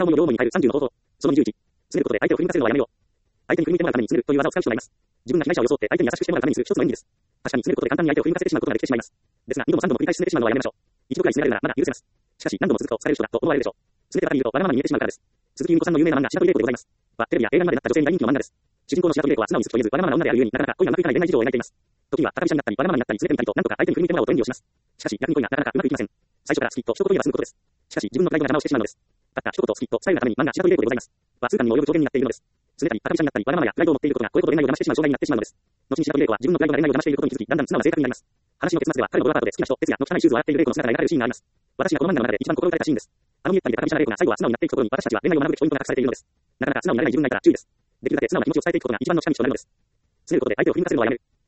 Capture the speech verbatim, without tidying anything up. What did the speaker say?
片思いを両思いに変えるさんじゅうの方法。そのにじゅういち。拗ねることで相手を振り向かせるのはやめよう。相手に振り向いてもらうために拗ねるという技を使う人がいます。自分が被害者を装って相手に優しくしてもらうためにする一つの演技です。確かに拗ねることで簡単に相手を振り向かせてしまうことができてしまいます。ですが、にどもさんども繰り返し拗ねてしまうのはやめましょう。一度くらい拗ねられるならまだ許せます。しかし、何度も続くとされる人だと思われるでしょう。拗ねてばかりいるとわがままに見えてしまうからです。鈴木由美子さんの有名な漫画、白鳥玲子でございます。は、テレビや映画などでなった女性に大人気の漫画です。主人公の白鳥玲子は素直に好きと言えず、わがままな女であるゆえになかなか恋がうまくいかない恋愛事情を描いています。時には高飛車になったり、わがままになったり、拗ねてみたりと、なんとか相手に振り向いてもらおうと演技をします。しかし、逆に恋がなかなかうまくいきません。最初から好きと一言言えば済むことです。しかし、自分のプライドが邪魔をしてしまうのです。たった一言好きと伝えるがために漫画、白鳥玲子でございます。は、通感にも及ぶ表現になっているのです。拗ねたり、高飛車になったり、わがままやプライドを持っていることが、こういうことで恋愛を邪魔してしまう障害になってしまうのです。後に白鳥玲子は自分のプライドが恋愛を邪魔していることに気づき、だんだん素直な性格になります。話の結末では、彼のドアパートで好きな人、哲也の汚いシューズを洗っている玲子の姿が描かれるシーンがあります。私がこの漫画の中で一番心打たれたシーンです。あのゆったりで高飛車な玲子が最後は素直になっていくところに、私たちは恋愛を学ぶべきポイントが隠されているのです。なかなか素直になれない自分がいたら注意です。できるだけ素直な気持ちを伝えていくことが一番の近道となるのです。拗ねることで相手を振り向かせるのはやめる。